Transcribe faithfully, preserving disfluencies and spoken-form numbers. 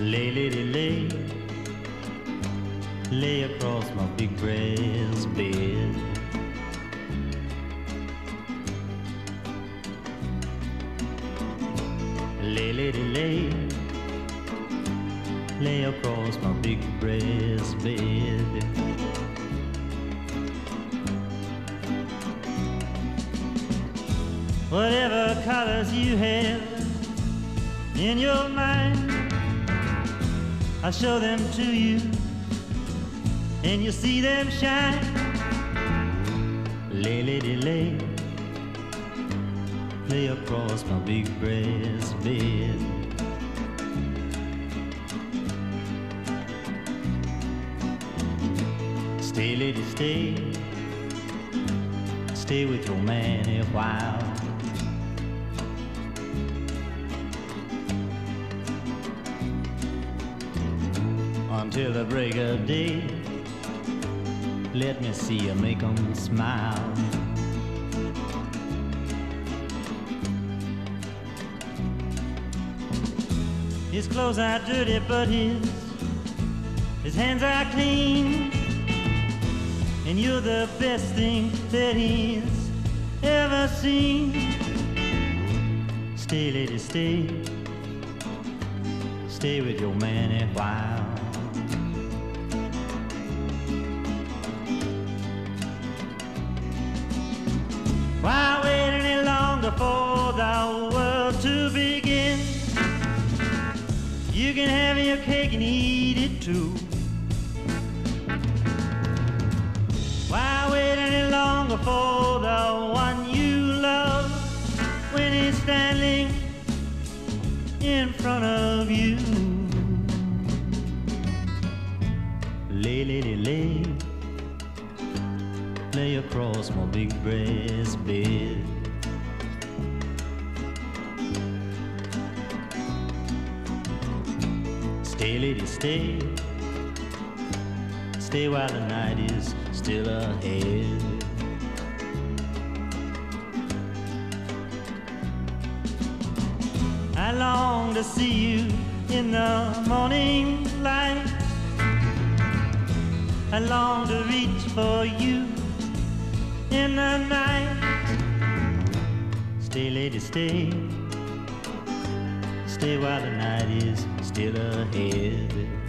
Lay, lady, lay, lay across my big brass bed. Lay, lady, lay, lay across my big brass bed. Whatever colors you have in your mind, I'll show them to you, and you'll see them shine. Lay, lady, lay, lay across my big brass bed. Stay, lady, stay, stay with your man a while. Until the break of day, let me see you make 'em smile. His clothes are dirty, but his his hands are clean, and you're the best thing that he's ever seen. Stay, lady, stay, stay with your man a while. Why wait any longer for the world to begin? You can have your cake and eat it too. Why wait any longer for the one you love when he's standing in front of you? Lay, lady, lay, lay across my big brass bed. Stay, lady, stay, stay while the night is still ahead. I long to see you in the morning light. I long to reach for you in the night. Stay, lady, stay, stay while the night is still ahead.